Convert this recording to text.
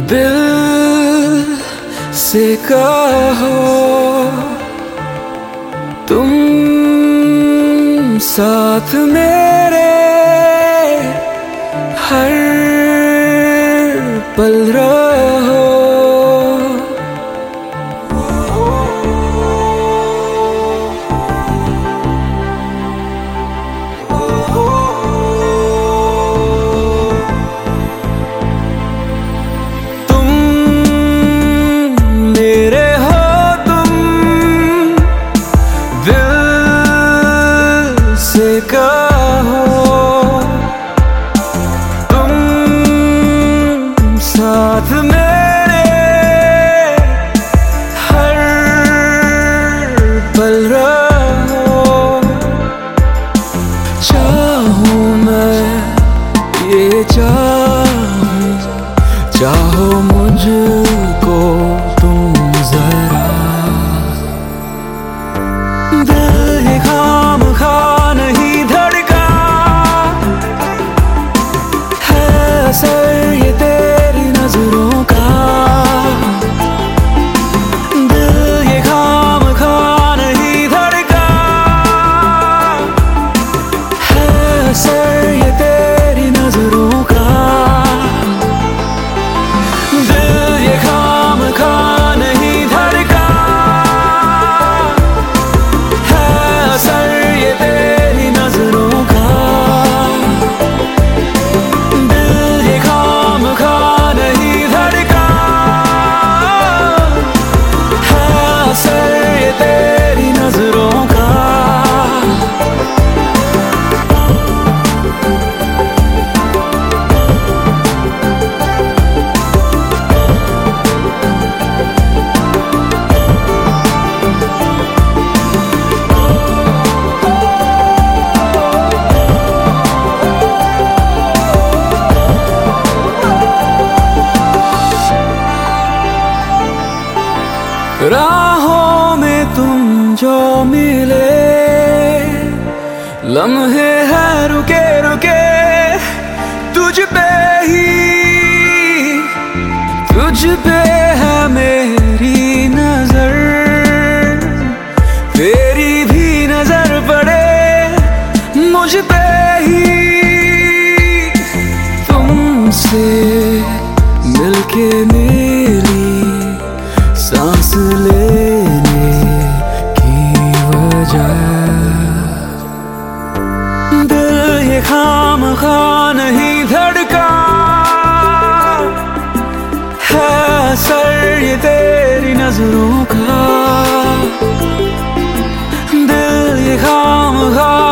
दिल से कहो तुम साथ मेरे हर पल रहो। कहो तुम साथ मेरे हर पल रहो। चाहूं मैं ये चाहो मुझको तुम जरा। दिल ये खामखा असर ये तेरी नजरों का। दिल ये खामखा नहीं धड़का है असर ये तेरी नजरों का। दिल ये खामखा नहीं धड़का है असर ये तेरी नजरों का। राहों में तुम जो मिले लम्हे हैं रुके रुके तुझ पे है मेरी नजर। तेरी भी नजर पड़े मुझ पे ही। तुमसे मिलके मेरी सांस लेने की वजह। दिल ये खामखा नहीं धड़का है असर ये तेरी नजरों का। दिल ये खामखा